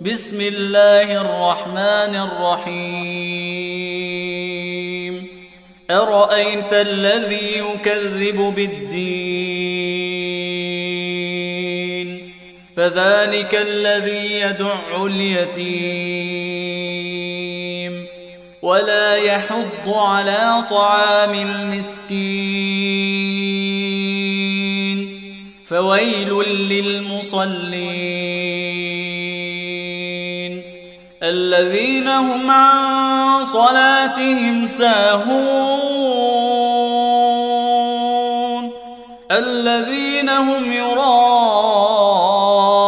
بسم الله الرحمن الرحيم أرأيت الذي يكذب بالدين فذلك الذي يدع اليتيم ولا يحض على طعام المسكين فويل للمصلين الذين هم عن صلاتهم ساهون الذين هم يراءون